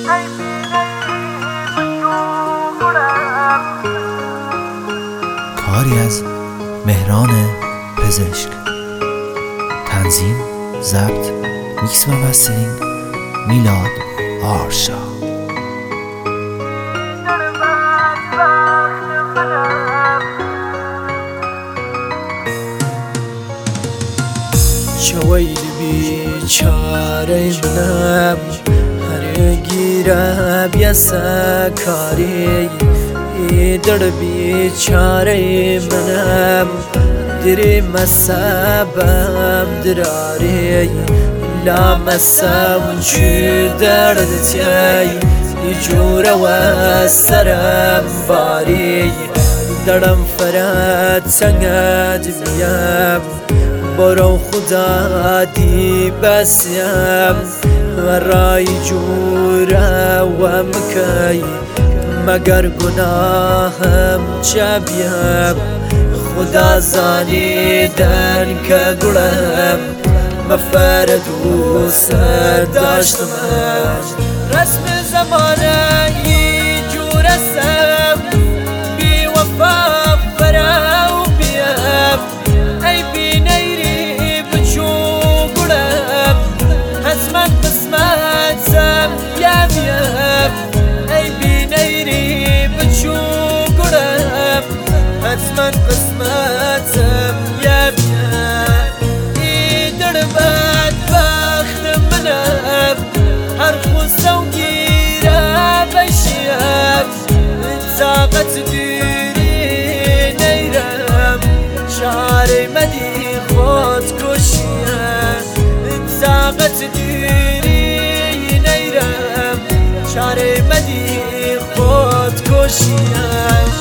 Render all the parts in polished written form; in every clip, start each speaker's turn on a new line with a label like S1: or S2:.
S1: کاری از مهران پزشک. تنظیم، ضبط، میکس و مسترینگ میلاد آرشا.
S2: چویل بیچاره منم هر گیره بیسا کاری در بیچاره منم دری مسابم دراری لا مسام چی دردتی یجور و سرم باری درم فرد سنگد بیم برو خدا دی بسیم و رای جوره و مکی مگر گناهم چه بیم خدا زانیدن که گرم مفرد و سر داشتم رسم زمانه یی جورستم بی وفا فرا و بیم ای بی نیری بچو گرم حتما قسمتم یبیم ای بی نیری بچو گرم حتما قسمتم یبیم ای در بدبخت منم هر خوصه و گیره بشیم طاقت دوری نیرم چاره مدی خود کشیم طاقت دوری نیرم چاره مدی خود کشیم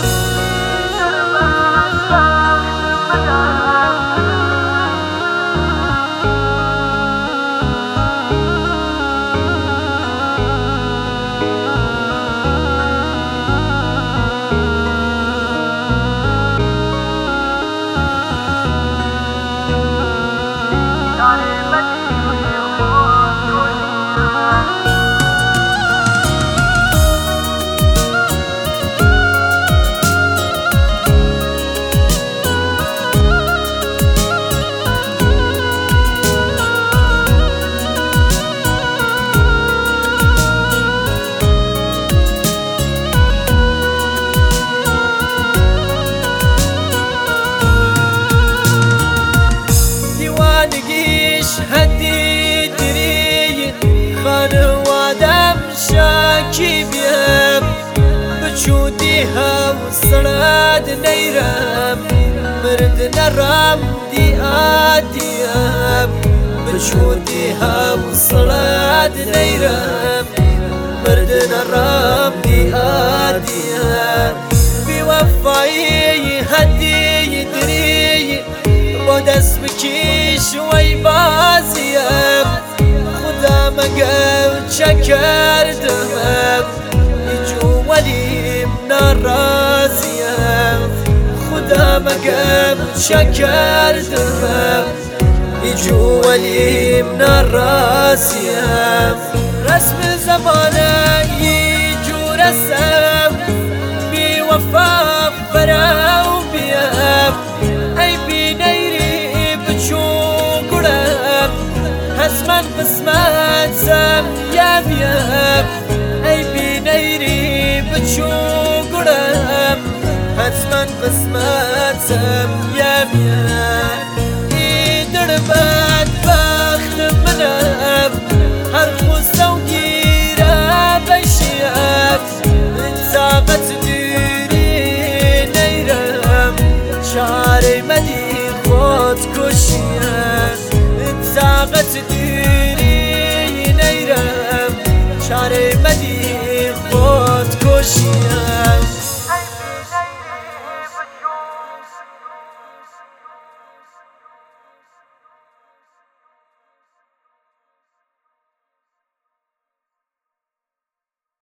S2: هدی دری خانوادم شاکی بیم بچودی هم سرد نیرم مرد نرم دی آدیم بچودی هم سرد نیرم مرد نرم دی آدیم بی وفایی هدی دری با دست بکش وی بازیم خدا مگم چه کردم ایجو ولیم نرازیم خدا مگم چه کردم ایجو ولیم نرازیم رسم زمانه ایجو رسم بی وفا فرا و بیم ای بی نیری بچو گرم حتما قسمتم یبیم ای بی نیری بچو گرم حتما قسمتم یبیم ای در بدبخت منم هر خوصه و گیره بشیم طاقت دوری نیرم چاره مدی خود کشیم طاقت دوری نیرم چاره مدی خود کشیم